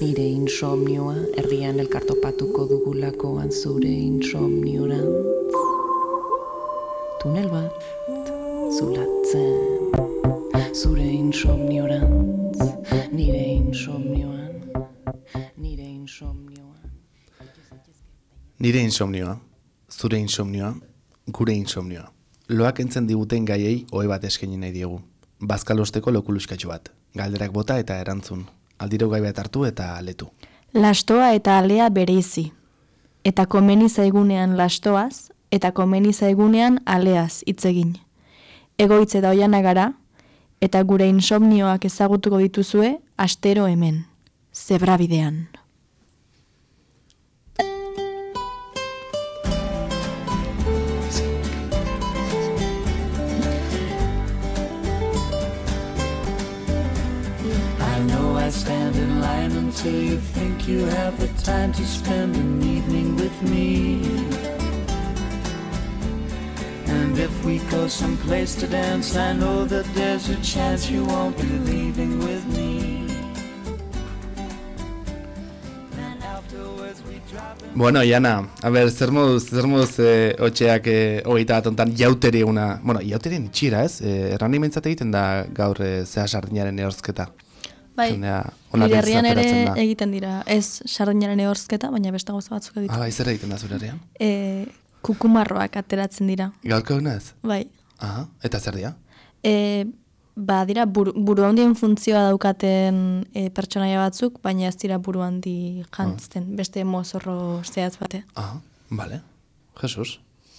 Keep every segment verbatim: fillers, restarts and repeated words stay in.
nire insomnioa, erdian elkartopatuko dugulakoan zure insomniorantz. Tunel bat, zulatzen, zure insomniorantz, nire insomnioan, nire insomnioan. Nire insomnioa, zure insomnioa, gure insomnioa. Loak entzen diguten gaiei ohe bat eskaini nahi diegu. Bazkalosteko lokuluskatxo bat. Galderak bota eta erantzun. Aldiro gai bat hartu eta aletu. Lastoa eta alea bereizi. Eta komeni zaigunean lastoaz, eta komeni zaigunean aleaz hitz egin. Egoitze da oiana gara, eta gure insomnioak ezagutuko dituzue astero hemen. Zebrabidean. Stand in line until you think you have the time to spend an evening with me. And if we go someplace to dance, I know that there's a chance you won't be leaving with me. Then afterwards we drop in... Bueno, Iana, a ber, zer moduz, zer moduz eh, otxeak eh, hogeita bat ontan jauteri una... Bueno, jauterien itxira, ez? Eh, erran imentzat egiten da gaur eh, zea sardinaren ehorzketa. Bai, nire herrian ere egiten dira, ez sardinaren ehorzketa, baina beste gauza batzuk egiten. Ah, bai, zer egiten da zure herrian? E, kukumarroak ateratzen dira. Gaurko honez? Bai. Aha, eta zer dira? E, ba, dira, buru, buru handien funtzioa daukaten e, pertsonaia batzuk, baina ez dira buru handi jantzten, ah. Beste mozorro zehatz bate. Aha, bale, Jesus.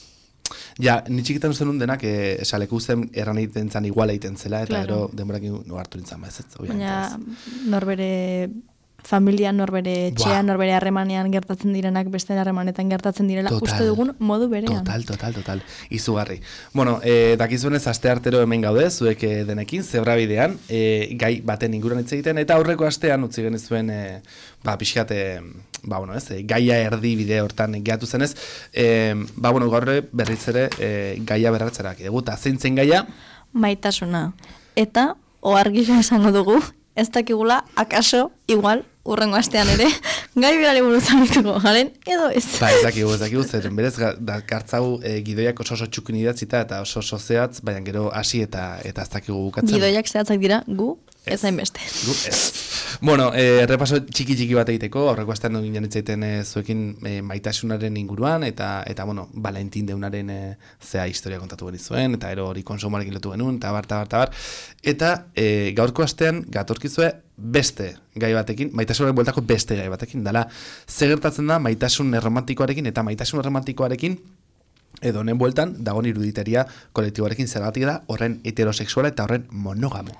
Ja, nitxikitan uste nun denak, eh, esaleku zen erran egiten zan iguala egiten zela, eta claro. Ero denborak no hartu nintzen ba, ez ez. Baina norbere familia, norbere etxea, norbere harremanean gertatzen direnak beste harremanetan gertatzen direla, total, uste dugun modu berean. Total, total, total. Izugarri. Bueno, eh, dakizuenez aste artero hemen gaude, zuek eh, denekin, zebrabidean, eh, gai baten inguruan hitz egiten, eta aurreko astean utzi genizuen, eh, ba, pixkat, eh, ba, bueno, ez, gaia erdi bide hortan gehiatu zenez, eh, ba, bueno, gaur berriz ere eh, gaia berratzerak dugu, eta zeintzen gaia? Maitasuna. Eta, oargisa esango dugu, ez dakigula, akaso, igual, urrengo astean ere, gai berari buruz arituko garen, edo ez. Ba, ez dakigu, ez dakigu, zeren berez gartzau e, gidoiak oso oso txukin idatzita eta oso oso zehatz, baina gero hasi eta eta ez dakigu bukatzen. Gidoiak zehatzak dira, gu, ez hainbeste. Gu, ez. Bueno, eh, repaso txiki-txiki bat egiteko, aurreko astean duen ginen itzaiten e, zuekin e, maitasunaren inguruan, eta, eta bueno, Valentin deunaren e, zea historia kontatu genizuen, eta ero hori konsumoarekin lotu genuen, eta bar, eta bar, eta bar. Eta e, gaurko astean gatorkizue beste gai batekin, maitasunaren bueltako beste gai batekin, dala, ze gertatzen da maitasun erromantikoarekin, eta maitasun erromantikoarekin, edo honen bueltan, dagoen iruditeria kolektiboarekin zergatik da, horren heterosexuala eta horren monogamo.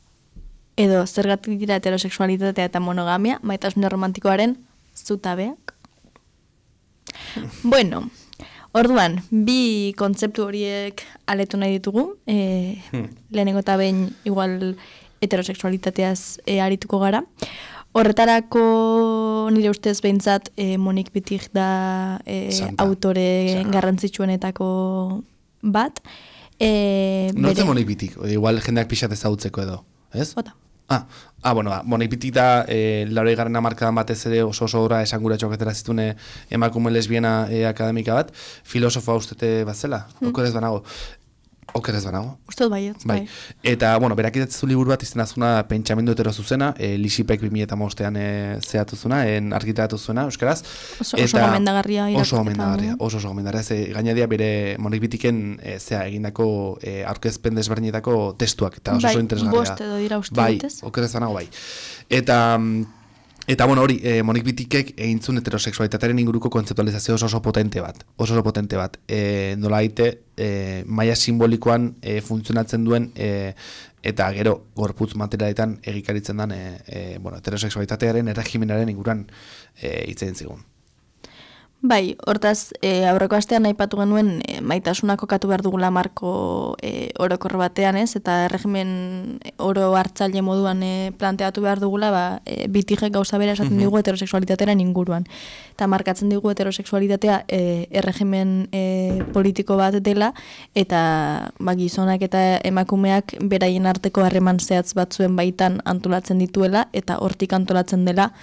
Edo zergatik dira heterosexualitatea eta monogamia, maitasun erromantikoaren zutabeak. Bueno, orduan, bi kontzeptu horiek aletu nahi ditugu, e, hmm. lehenengo eta behin igual heterosexualitateaz e, arituko gara. Horretarako nire ustez behintzat e, Monik Wittig da e, autore Santa. Garrantzitsuenetako bat. E, Nortze Monik Wittig, igual jendeak pixat ezagutzeko edo, ez? Ota. Ah, ah, bueno, ba, Monik Wittig da, e, laurogei garren hamarkadan batez ere oso oso obra esanguratsuak atera zituen emakume lesbiana e, akademika bat, filosofoa ustete bat zela, hmm. okerez banago. Okerez banago. Uste baietz, bai. bai. Eta, bueno, berak idatzu liburu bat izenazuna pentsamendu hetero zuzena, e, Lixipek bi mila hamabostean e, zehatu zuna, en argitaratu zuena, euskaraz. Oso, oso gomendagarria irakurketa. Oso gomendagarria, oso oso gomendagarria. Ze, gainadia bere Monik Wittigen e, zea egindako e, aurkezpen desberdinetako testuak, eta oso, bai, oso interesgarria. Bai, bost edo dira uste bai, dutez. Bai, okerez banago, bai. Eta... Eta, bueno, hori, eh, Monik Wittigek egintzun heterosexualitatearen inguruko kontzeptualizazio oso oso potente bat. Oso oso potente bat. E, nola haite, e, maila simbolikoan e, funtzionatzen duen e, eta gero gorputz materialetan egikaritzen den e, e, bueno, heterosexualitatearen erregimenaren inguruan e, hitz egin zigun. Bai, hortaz, e, aurreko astean aipatu genuen e, maitasuna kokatu behar dugula marko e, orokorro batean, ez? Eta erregimen oro hartzaile moduan e, planteatu behar dugula, ba, e, Wittigek gauza bera esaten digu heterosexualitatearen inguruan. Eta markatzen digu heterosexualitatea e, erregimen e, politiko bat dela, eta ba, gizonak eta emakumeak beraien arteko harreman zehatz batzuen baitan antolatzen dituela, eta hortik antolatzen dela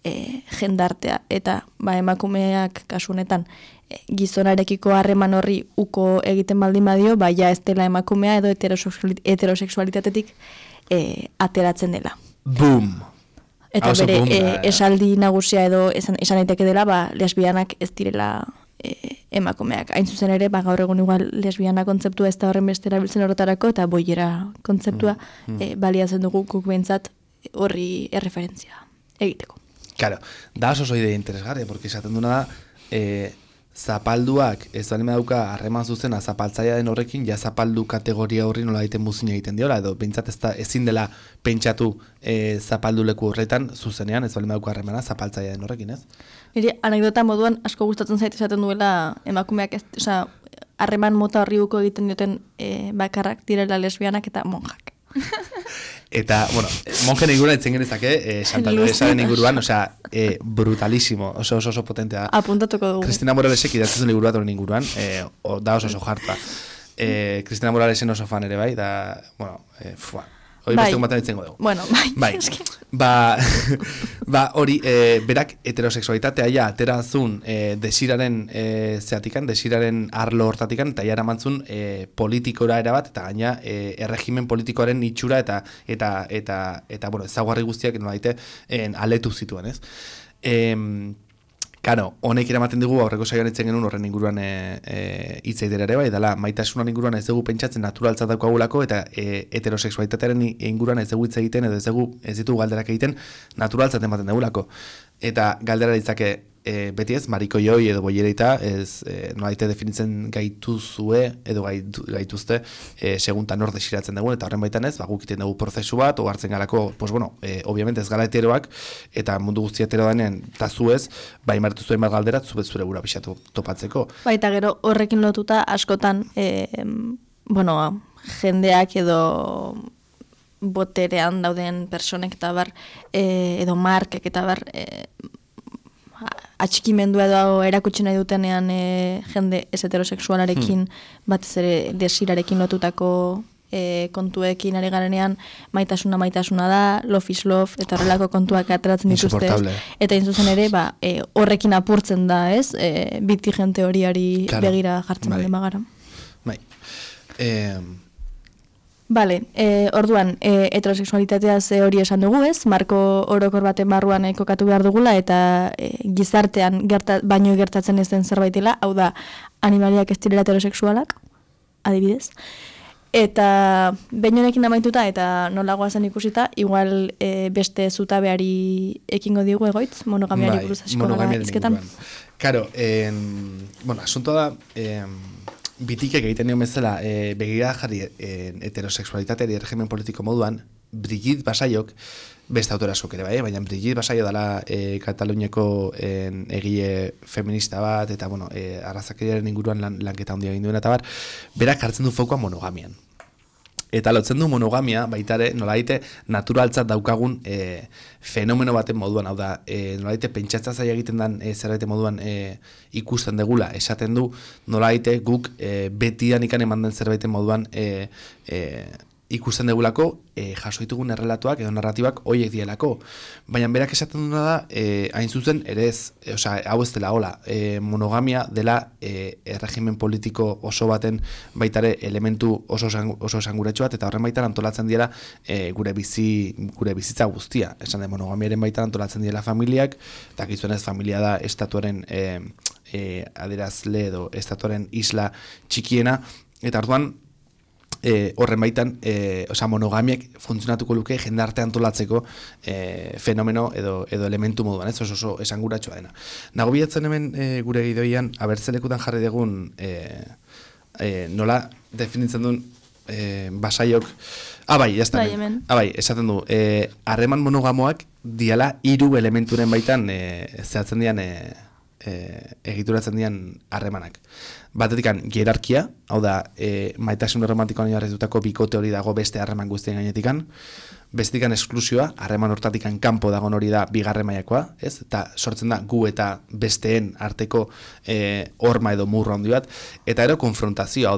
e, jendartea, eta ba, emakumeak kasu honetan e, gizonarekiko harreman horri uko egiten baldin badio, ba, ja ez dela emakumea edo heterosexualitatetik e, ateratzen dela. Boom! Eta Hauzo bere boom, e, da, esaldi nagusia edo esan, esan daiteke dela, ba, lesbianak ez direla e, emakumeak. Hain zuzen ere, ba, gaur egun igual lesbiana kontzeptua ez da horren beste erabiltzen horretarako, eta boiera kontzeptua mm, mm. E, baliatzen dugu guk behintzat horri erreferentzia egiteko. Claro, da oso oso idea interesgarria, porque esaten duna da, eh, zapalduak ez bali dauka harreman zuzena zapaltzaia den horrekin, ja zapaldu kategoria horri nola egiten muzina egiten diola, edo pentsat ez da, ezin dela pentsatu eh, zapaldu leku horretan zuzenean, ez bali dauka harremana zapaltzaia den horrekin, ez? Niri anekdota moduan asko gustatzen zait esaten duela emakumeak, ez, osea, harreman mota horri uko egiten dioten e, bakarrak direla lesbianak eta monjak. Eta, bueno, monjen inguruan etzen genezake, eh, Santa Teresaren inguruan, osea, eh, brutalísimo, oso oso oso potentea. Apuntatuko dugu. Cristina Moralesek idatzen liburu bat horren inguruan, eh, o, da oso oso jarta. Eh, Cristina Moralesen oso fan ere bai, da, bueno, eh, fua. Hori bai. beste batean itzengo dugu. Bueno, bai. Bai. Ba, ba hori, e, berak heterosexualitatea ja aterazun e, desiraren e, zeatikan, desiraren arlo hortatikan, eta jara mantzun e, politikora erabat, eta gaina e, erregimen politikoaren itxura eta eta eta eta bueno, ezaguarri guztiak nolaite en aletu zituen, ez? Em, Karo, honek eramaten dugu aurreko saioan etzen genuen horren inguruan hitz e, e, ere bai, dela maitasunan inguruan ez dugu pentsatzen naturaltzat daukagulako eta e, heterosexualitatearen inguruan ez dugu hitz egiten edo ez dugu ez ditugu galderak egiten naturaltzat ematen dugulako. Eta galdera ditzake e, beti ez, mariko joi edo boiereita ez e, nolaite definitzen gaituzue edo gaitu, gaituzte e, seguntan hor desiratzen dugu eta horren baitan ez, ba, guk iten dugu prozesu bat o hartzen galako, pues bueno, e, obviamente ez gala heteroak eta mundu guztia hetero danean eta zuez, bai martu zuen bat galderat zubet zure gura pixatu topatzeko. Baita gero horrekin lotuta askotan e, bueno, jendeak edo boterean dauden personek eta bar, e, edo markek eta bar, e, atxikimendua edo erakutsi nahi dutenean e, jende ez heterosexualarekin, hmm. batez ere desirarekin lotutako e, kontuekin ari garenean, maitasuna maitasuna da, love is love, eta horrelako kontuak ateratzen dituzte. Eta inzuzen ere, ba, e, horrekin apurtzen da, ez? E, biti jente horiari claro. Begira jartzen bai. Magara. Bai. Eh... Bale, e, orduan, e, heterosexualitatea ze hori esan dugu ez, marko orokor baten barruan e, kokatu behar dugula, eta e, gizartean gerta, baino gertatzen ez den zerbaitela, hau da, animaliak ez direla heterosexualak, adibidez. Eta behin honekin amaituta, eta nolagoa zen ikusita, igual e, beste zutabeari ekingo digu egoitz, monogamiari buruz hasiko gara izketan. Karo, en, bueno, asunto da... En, bitikek egiten dion bezala e, begira jarri e, heterosexualitateari erregimen politiko moduan, Brigitte Basaiok, beste autora askok ere bai, baina Brigitte Basaio dela e, Kataluniako e, egile feminista bat, eta bueno, e, arrazakeriaren inguruan lan, lanketa handia egin duena, eta bar, berak hartzen du fokoa monogamian. Eta lotzen du monogamia, baitare, nolaite naturaltzat daukagun e, fenomeno baten moduan, hau da, e, nolaite pentsatza zaila egiten den e, zerbait moduan e, ikusten degula, esaten du nolaite guk e, betian ikan eman den zerbait moduan e, e, ikusten degulako, e, jasoitugun errelatuak edo narratibak hoiek dielako. Baina berak esaten duna da, e, hain zuzen, ere ez, e, osea, hau ez dela hola, e, monogamia dela e, erregimen politiko oso baten baitare elementu oso oso esanguratsu bat, eta horren baitan antolatzen diela e, gure bizi gure bizitza guztia. Esan de monogamiaren baitan antolatzen diela familiak, eta gizuenez familia da estatuaren e, e, adierazle edo estatuaren isla txikiena, eta orduan E, horren baitan, e, osea, monogamiak funtzionatuko luke jendarte antolatzeko e, fenomeno edo, edo elementu moduan, ez oso, oso esanguratsua dena. Nago bilatzen hemen e, gure gidoian, abertzelekutan jarri dugun e, e, nola definitzen duen e, Basaiok, ah bai, jazta hemen, ah bai, esaten du, e, harreman monogamoak diala hiru elementuren baitan e, zehatzen dian e, e, egituratzen dian harremanak. Batetikan hierarkia, hau da, e, maitasun romantikoan jarretutako bikote hori dago beste harreman guztien gainetikan, bestekan esklusioa, harreman hortatikan kanpo dagoen hori da bigarren mailakoa, ez? Eta sortzen da gu eta besteen arteko e, horma edo murra handi bat, eta ero konfrontazioa, hau da,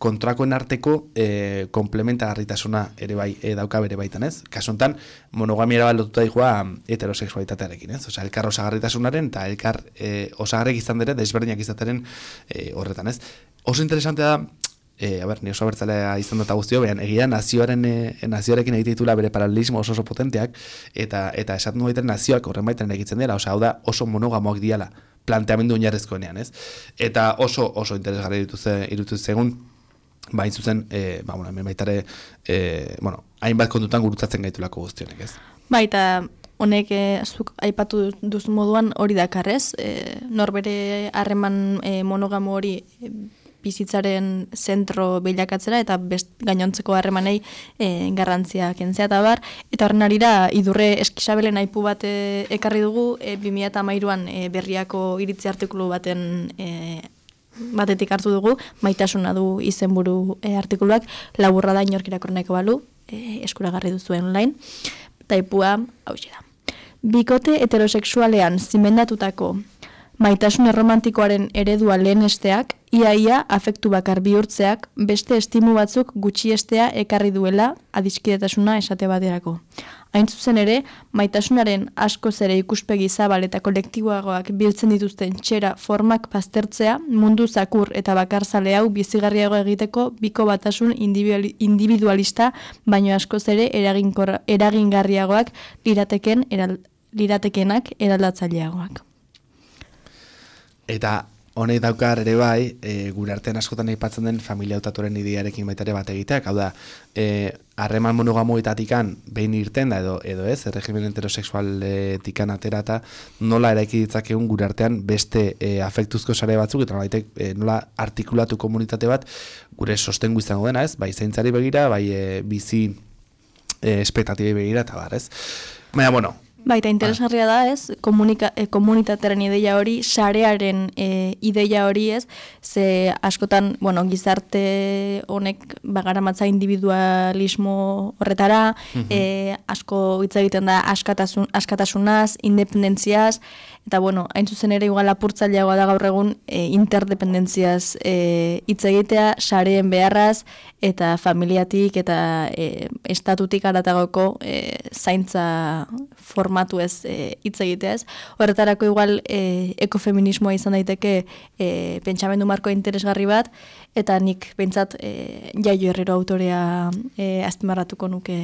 kontrakoen arteko e, komplementagarritasuna ere bai e, dauka bere baitan, ez? Kasu honetan, monogamiara bat lotuta dijoa heterosexualitatearekin, ez? Osea, elkar osagarritasunaren eta elkar e, osagarrek izan dira desberdinak izateren e, horretan, ez? Oso interesantea da, e, a ber, ni oso abertzalea izan dut guztio, behan, egia nazioaren, e, nazioarekin egite ditula bere paralelismo oso oso potenteak, eta eta esaten du baiten nazioak horren baitan egitzen dira, osea, hau da oso monogamoak diala, planteamendu oinarrezkoenean, ez? Eta oso oso interesgarri irutu zegun, ba, hain zuzen, e, ba, bueno, hemen baitare, e, bueno, hainbat kontutan gurutzatzen gaitulako guztionek, ez? Baita, honek e, zuk aipatu duzu moduan hori dakarrez, e, norbere harreman e, monogamo hori e, bizitzaren zentro bilakatzera eta best, gainontzeko harremanei e, garrantzia kentzea eta bar, eta horren arira idurre eskisabelen aipu bat e, ekarri dugu e, bi mila hamairuan e, berriako iritzi artikulu baten e, batetik hartu dugu, maitasuna du izenburu e, artikuluak, laburra da inork irakurriko balu, e, eskuragarri duzuen online, eta aipua hauxe da. Bikote heterosexualean zimendatutako maitasun erromantikoaren eredua lehenesteak, iaia afektu bakar bihurtzeak beste estimu batzuk gutxiestea ekarri duela adiskidetasuna esate baterako. Hain zuzen ere, maitasunaren askoz ere ikuspegi zabal eta kolektiboagoak biltzen dituzten txera formak baztertzea, mundu zakur eta bakarzale hau bizigarriago egiteko biko batasun individualista, baino askoz ere eragingarriagoak lirateken eral, liratekenak eraldatzaileagoak. Eta honek daukar ere bai, e, gure artean askotan aipatzen den familia hautatuaren idearekin baita ere bat egiteak, hau da, e, harreman monogamoetatikan behin irten da edo, edo ez, erregimen heterosexualetikan atera eta nola eraiki ditzakegun gure artean beste e, afektuzko sare batzuk, eta nolaitek, e, nola artikulatu komunitate bat gure sostengu izango dena, ez, bai zaintzari begira, bai e, bizi e, espektatibei begira, eta bar, ez. Baina, bueno, Baita, interesgarria da, ez, komunika, e, komunitatearen ideia hori, sarearen e, ideia hori, ez, ze askotan, bueno, gizarte honek bagaramatza individualismo horretara, mm-hmm. e, asko hitz egiten da askatasun, askatasunaz, independentziaz, eta, bueno, hain zuzen ere igual apurtzaileagoa da gaur egun e, interdependentziaz e, hitz egitea, sareen beharraz, eta familiatik eta e, estatutik aratagoko e, zaintza formatu ez hitz e, egitea ez. Horretarako igual e, ekofeminismoa izan daiteke e, pentsamendu marko interesgarri bat, eta nik pentsat e, Jaio Herrero autorea e, azpimarratuko nuke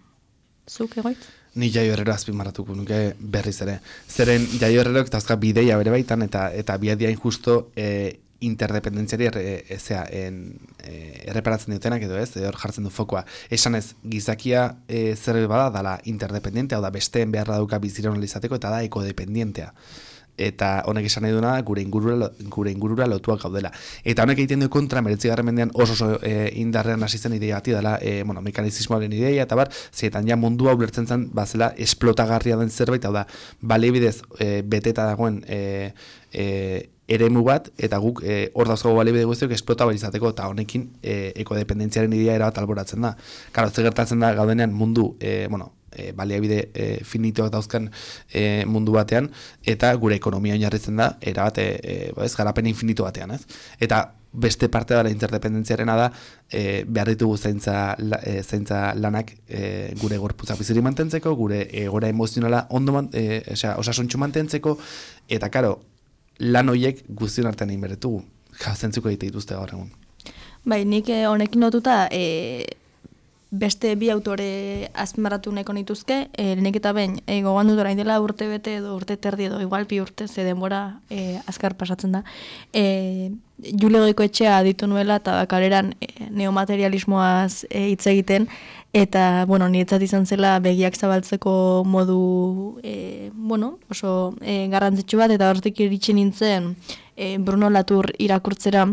zuk egoit? Ni Jaio Herrero azpimarratuko nuke berriz ere. Zeren Jaio Herrerok dauzka bideia bere baitan, eta eta biadiain justo e, interdependentziari erre, ezea, en, e, erreparatzen dutenak edo ez, hor jartzen du fokoa. Esan ez, gizakia e, zer bada dala interdependientea, hau da besteen beharra dauka biziron izateko, eta da ekodependientea. Eta honek esan nahi duena gure ingurura, gure ingurura lotuak gaudela. Eta honek egiten du kontra meretzigarren mendean oso oso e, indarrean hasi zen ideia bati dela e, bueno, mekanizismoaren ideia, eta bar, zeetan ja mundua ulertzen zen bazela esplotagarria den zerbait, hau da, balibidez e, beteta dagoen e, e, eremu bat, eta guk e, hor dauzkago balibide guztiok esplota izateko, eta honekin e, ekodependentziaren idea erabat alboratzen da. Karo, ze gertatzen da gaudenean mundu, e, bueno, e, baliabide e, finitoak dauzkan e, mundu batean, eta gure ekonomia oinarritzen da, erabat, e, ez, garapen infinito batean, ez? Eta beste parte da la interdependentziarena da, e, behar ditugu zaintza, la, e, zaintza lanak e, gure gorputza biziri mantentzeko, gure egora emozionala ondo man, e, osea, osasuntxu mantentzeko, eta karo, lan horiek guztion artean egin beretugu. Zentzuko egite dituzte gaur egun. Bai, nik eh, honekin notuta eh, beste bi autore azpimarratu nahiko nituzke, eh, nik eta behin, eh, gogoan dut orain dela urte bete edo urte terdi edo igual bi urte, ze denbora eh, azkar pasatzen da. Eh, Jule Goikoetxea aditu nuela eta kaleran eh, neomaterialismoaz hitz eh, egiten, eta, bueno, niretzat izan zela begiak zabaltzeko modu, e, bueno, oso e, garrantzitsu bat, eta hortik iritsi nintzen e, Bruno Latour irakurtzera.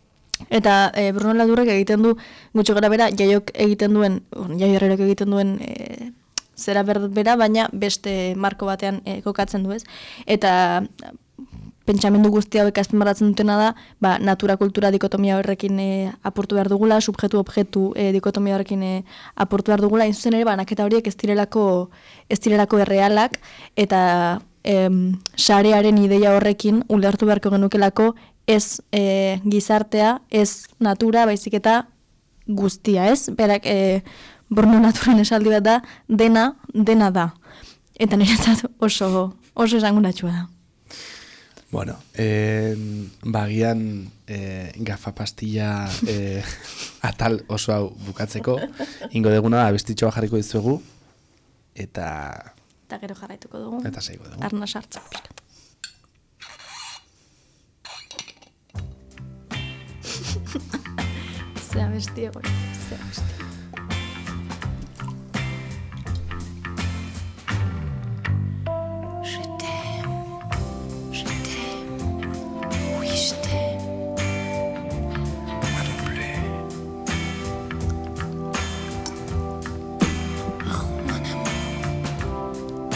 Eta e, Bruno Latourrek egiten du, gutxo gara bera, jaiok egiten duen, Jaio Herrerok egiten duen e, zera berbera, baina beste marko batean e, kokatzen du ez. Eta pentsamendu guzti hauek azpimarratzen dutena da, ba, natura-kultura dikotomia horrekin e, apurtu behar dugula, subjektu-objektu e, dikotomia horrekin e, apurtu behar dugula, inzuzen ere, banaketa horiek ez direlako, ez direlako errealak, eta em, sarearen ideia horrekin ulertu beharko genukelako ez e, gizartea, ez natura, baizik eta guztia, ez? Berak, e, Borno Naturen esaldi bat da, dena, dena da. Eta niretzat oso, oso esanguratxua da. Bueno, eh, bagian eh, gafa pastilla eh, atal oso hau bukatzeko, ingo deguna abestitxoa jarriko dizuegu, eta... Eta gero jarraituko dugu. Eta seiko dugu. Arna sartza. Zea bestia gora, zea bestia. Je t'aime, je t'aime, oui je t'aime. Moi non plus. Oh mon amour.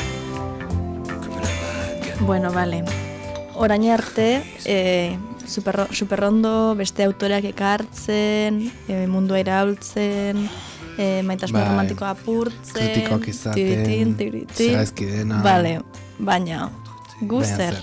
Comme la vague. Bueno, vale. Orain arte, eh, super, superrondo beste autoreak ekartzen, eh, mundua iraultzen, eh, maitasun Bai. romantikoa apurtzen, Kritikoak izaten, tiritin, tiritin. zehazki dena. Vale, baina, gu Baina zer?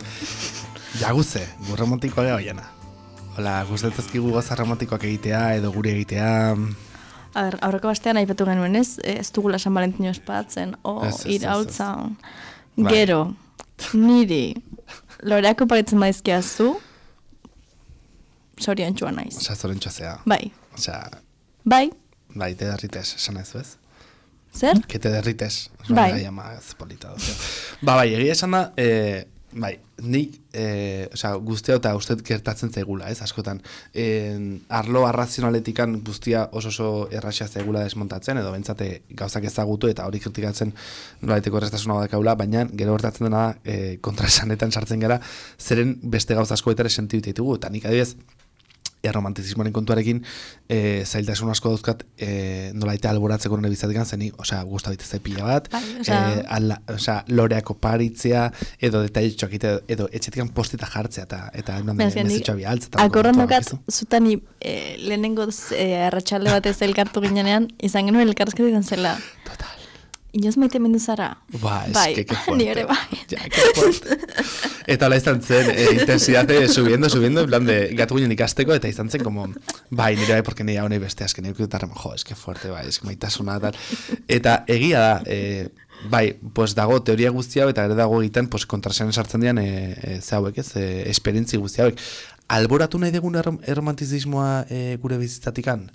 Ja guze, gu romantikoa geha oiena. Hola, gustatzazkigu goza romantikoak egitea, edo guri egitea... A ber, aurreko bastean aipatu genuen ez, ez dugula San Valentino espatzen, o Ez, ez, ez, ez. iraultza. Bai. Gero, niri, loreako paretzen maizkiazu, zorion txua naiz. Osa, zorentxoa zea. Bai, Osa, bai, bai, te derrites, esan ez, ez? zer? Que te derrites. Bai. Llama, ez polita dozio. Ba, bai, egia esan da, eh, bai, nik, eh, osa, guztia eta uste gertatzen zaigula, ez, askotan. Eh, arlo arrazionaletikan guztia oso oso erraxa zaigula desmontatzen, edo bentsate gauzak ezagutu eta hori kritikatzen nolaiteko erraztasuna badakaula, baina gero gertatzen dena da, eh, kontraesanetan sartzen gara, zeren beste gauza asko eta ere sentitu ditugu, eta nik adibidez, erromantizismoaren kontuarekin e, zailtasun asko dauzkat e, nolaita alboratzeko nire bizatikan zeni, osea, gusta bitezai pila bat, Bai, osea- e, ala, osea, loreako paritzea, edo detailetxoak edo, edo etxetikan postita jartzea, eta eta mezetxoa bialtza. Akorran dokat, zutani eh, lehenengo eh, arratsalde batez elkartu ginenean, izan genuen elkarrezketa izan zela. Total. Inoz maite mendu zara? Ba, es bai, que que fuerte. ni ere bai. Ja, que fuerte. Eta hola izan zen, e, intensidade subiendo, subiendo, en plan de gatu ginen ikasteko, eta izan zen como, bai, nire bai, porque nire hau nahi beste, azken nire kututarra, jo, es que fuerte, bai, es que maitasuna, tal. Eta egia da, e, bai, pues dago teoria guzti hau, eta ere dago egiten, pues kontrasean sartzen dian, e, e, ze hauek, ez, e, esperientzi guzti hauek. Alboratu nahi degun errom, erromantizismoa e, gure bizitzatikan?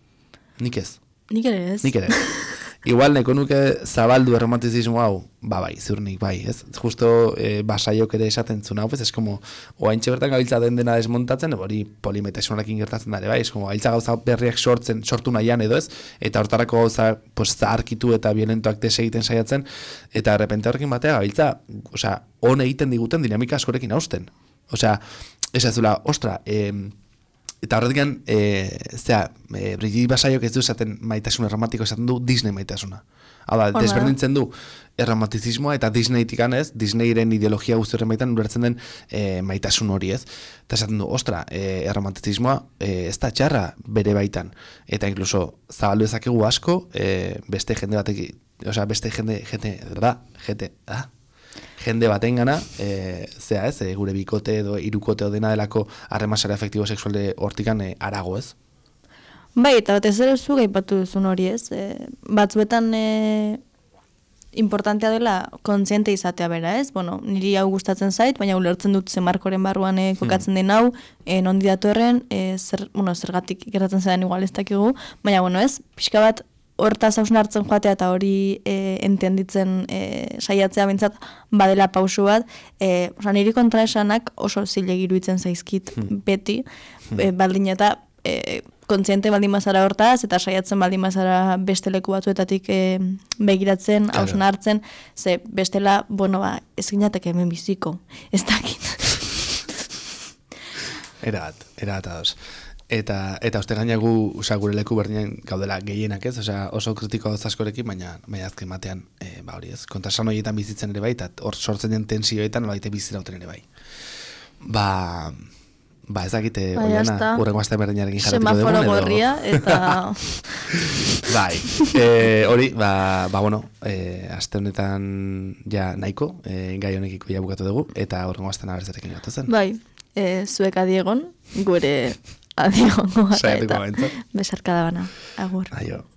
Nik ez. Nik ere ez. Nik ere. Igual neko nuke zabaldu erromantizismo hau, ba bai, ziurnik bai, ez? Justo e, basaiok ere esaten zuen hau, ez, es como, oaintxe bertan gabiltza den dena desmontatzen, hori polimetasunarekin gertatzen dara, bai, es como, gabiltza gauza berriak sortzen, sortu nahian edo ez, eta hortarako gauza, pues, zaharkitu eta violentoak desegiten saiatzen, eta errepente horrekin batea gabiltza, osea, on egiten diguten dinamika askorekin hausten. Osea, ez ez dula, ostra, eh, eta horretik, e, zera, e, Brigitte Basaiok ez du esaten maitasuna romantiko, esaten du Disney maitasuna. Hau da, desberdintzen du erromantizismoa eta Disneytikan ez, Disneyren ideologia guzti horren baitan ulertzen den e, maitasun hori ez. Eta esaten du, ostra, e, erromantizismoa e, ez da txarra bere baitan. Eta inkluso zabaldu ezakegu asko, e, beste jende batek, osea, beste jende, jende, da, jende, da, jende batengana, e, zea ez, e, gure bikote edo hirukote edo dena delako harremasara efektibo sexualde hortikan e, arago ez. Bai, eta batez ere zu gaipatu duzun hori ez. E, batzuetan e, importantea dela kontziente izatea bera ez. Bueno, niri hau gustatzen zait, baina ulertzen dut ze markoren barruan e, kokatzen den hau, e, nondi datorren, e, zer, bueno, zergatik gertatzen zaidan igual ez dakigu, baina bueno ez, pixka bat hortaz hausnartzen joatea eta hori e, entenditzen e, saiatzea bintzat badela pausu bat, e, oza, niri kontraesanak oso zilegi iruditzen zaizkit beti, e, baldin eta e, kontziente baldin bazara hortaz, eta saiatzen baldin bazara beste leku batzuetatik e, begiratzen, Claro. hausnartzen, ze bestela, bueno, ba, ez ginateke hemen biziko, ez dakit. Erabat, erabat ados. Eta eta uste gaina gu, osea, gure leku berdinen gaudela gehienak, ez? Osea, oso kritiko gauz askorekin, baina baina azken batean, e, ba hori, ez? Kontrasan horietan bizitzen ere bai, eta hor sortzen den tensioetan nolabait bizirauten ere bai. Ba, ba ez dakite Bai, Oiana, hasta hurrengo aste berdinarekin jarratuko dugu. semaforo gorria, eta Bai, e, hori, ba, ba bueno, e, aste honetan ja nahiko, e, gai honekiko ja bukatu dugu, eta horrengo astean abertzarekin gatozen. bai, e, zuek adiegon, gure adiegongo gara Saiatuko eta behintzat. besarkada bana. Agur. Aio.